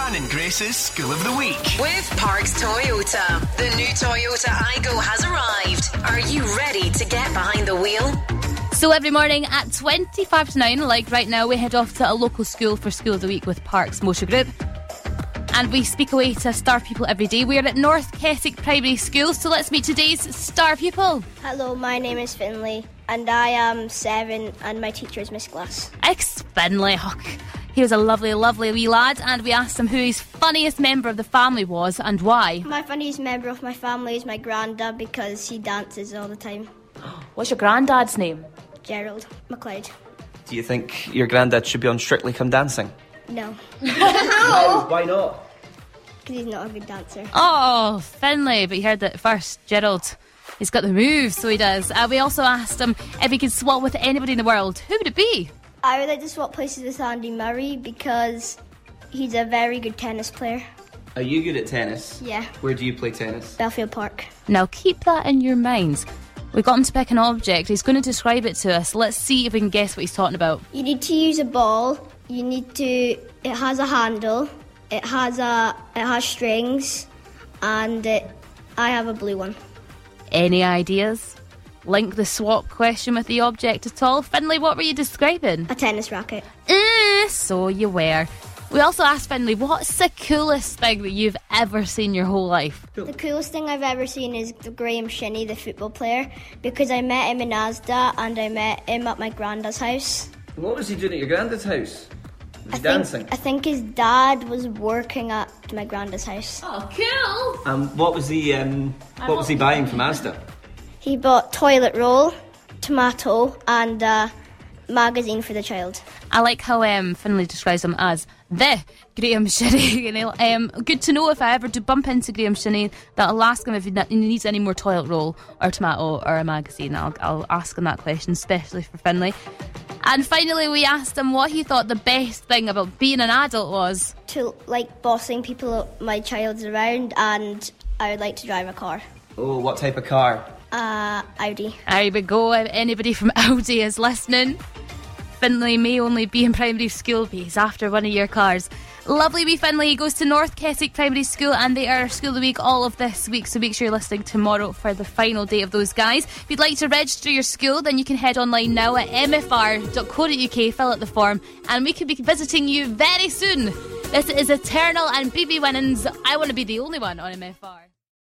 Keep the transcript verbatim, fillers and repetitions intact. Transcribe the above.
Fun and Grace's School of the Week. With Parks Toyota. The new Toyota Aygo has arrived. Are you ready to get behind the wheel? So every morning at twenty-five to nine, like right now, we head off to a local school for School of the Week with Parks Motor Group. And we speak away to star people every day. We are at North Keswick Primary School, so let's meet today's star pupil. Hello, my name is Finlay, and I am seven, and my teacher is Miss Glass. Ex Finlay. He was a lovely, lovely wee lad, and we asked him who his funniest member of the family was and why. My funniest member of my family is my granddad because he dances all the time. What's your granddad's name? Gerald McLeod. Do you think your granddad should be on Strictly Come Dancing? No. No, why not? Because he's not a good dancer. Oh, Finlay, but you heard that first. Gerald, he's got the moves, so he does. Uh, we also asked him if he could swap with anybody in the world. Who would it be? I would like to swap places with Andy Murray because he's a very good tennis player. Are you good at tennis? Yeah. Where do you play tennis? Belfield Park. Now keep that in your minds. We got him to pick an object. He's going to describe it to us. Let's see if we can guess what he's talking about. You need to use a ball. You need to. It has a handle. It has a. It has strings, and it, I have a blue one. Any ideas? Link the swap question with the object at all. Finlay, what were you describing? A tennis racket. Eh, so you were. We also asked Finlay, what's the coolest thing that you've ever seen your whole life? The coolest thing I've ever seen is Graham Shinney, the football player, because I met him in Asda and I met him at my granddad's house. What was he doing at your granddad's house? Was I he think, dancing? I think his dad was working at my granddad's house. Oh, cool! Um, what was he? Um, what was he buying from Asda? He bought toilet roll, tomato, and a magazine for the child. I like how um, Finlay describes him as the Graham Shinney. You know, um, good to know if I ever do bump into Graham Shinney that I'll ask him if he needs any more toilet roll or tomato or a magazine. I'll, I'll ask him that question, especially for Finlay. And finally, we asked him what he thought the best thing about being an adult was. To like bossing people my child's around, and I would like to drive a car. Oh, what type of car? Uh, Audi. There we go. If anybody from Audi is listening, Finlay may only be in primary school, but he's after one of your cars. Lovely wee Finlay. He goes to North Keswick Primary School, and they are School of the Week all of this week, so make sure you're listening tomorrow for the final day of those guys. If you'd like to register your school, then you can head online now at m f r dot co dot u k, fill out the form, and we could be visiting you very soon. This is Eternal and B B Winans. I Want to Be the Only One on M F R.